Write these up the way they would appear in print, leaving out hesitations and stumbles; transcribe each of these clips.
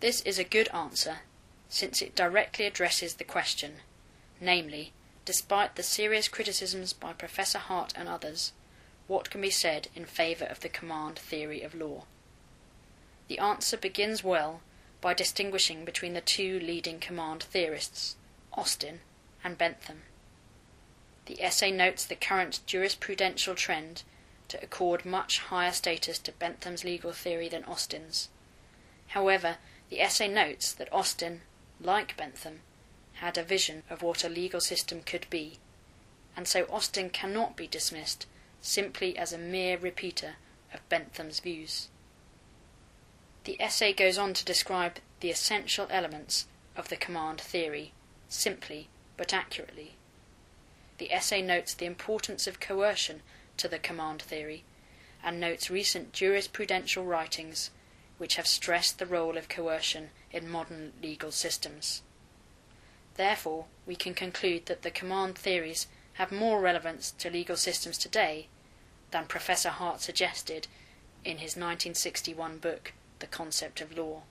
This is a good answer, since it directly addresses the question, namely, despite the serious criticisms by Professor Hart and others, what can be said in favour of the command theory of law? The answer begins well by distinguishing between the two leading command theorists, Austin and Bentham. The essay notes the current jurisprudential trend to accord much higher status to Bentham's legal theory than Austin's. However, the essay notes that Austin, like Bentham, had a vision of what a legal system could be, and so Austin cannot be dismissed simply as a mere repeater of Bentham's views. The essay goes on to describe the essential elements of the command theory, simply but accurately. The essay notes the importance of coercion to the command theory, and notes recent jurisprudential writings which have stressed the role of coercion in modern legal systems. Therefore, we can conclude that the command theories have more relevance to legal systems today than Professor Hart suggested in his 1961 book, The Concept of Law.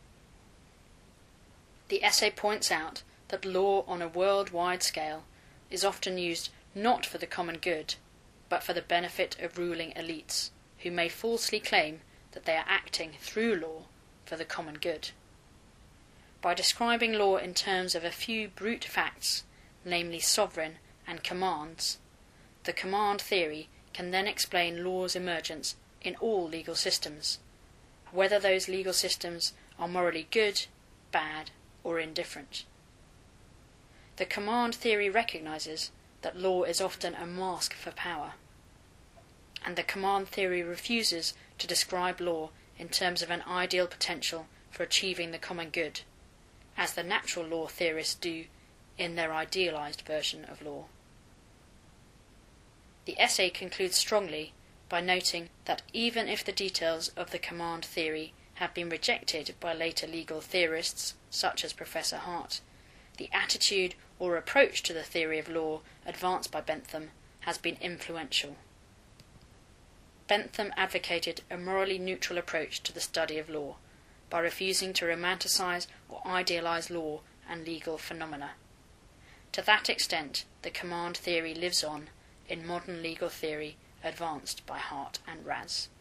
The essay points out that law on a worldwide scale is often used not for the common good, but for the benefit of ruling elites, who may falsely claim that they are acting through law for the common good. By describing law in terms of a few brute facts, namely sovereign and commands, the command theory can then explain law's emergence in all legal systems, whether those legal systems are morally good, bad, or indifferent. The command theory recognizes that law is often a mask for power, and the command theory refuses to describe law in terms of an ideal potential for achieving the common good, as the natural law theorists do in their idealized version of law. The essay concludes strongly by noting that even if the details of the command theory have been rejected by later legal theorists, such as Professor Hart, the attitude or approach to the theory of law advanced by Bentham has been influential. Bentham advocated a morally neutral approach to the study of law by refusing to romanticize or idealize law and legal phenomena. To that extent, the command theory lives on in modern legal theory advanced by Hart and Raz.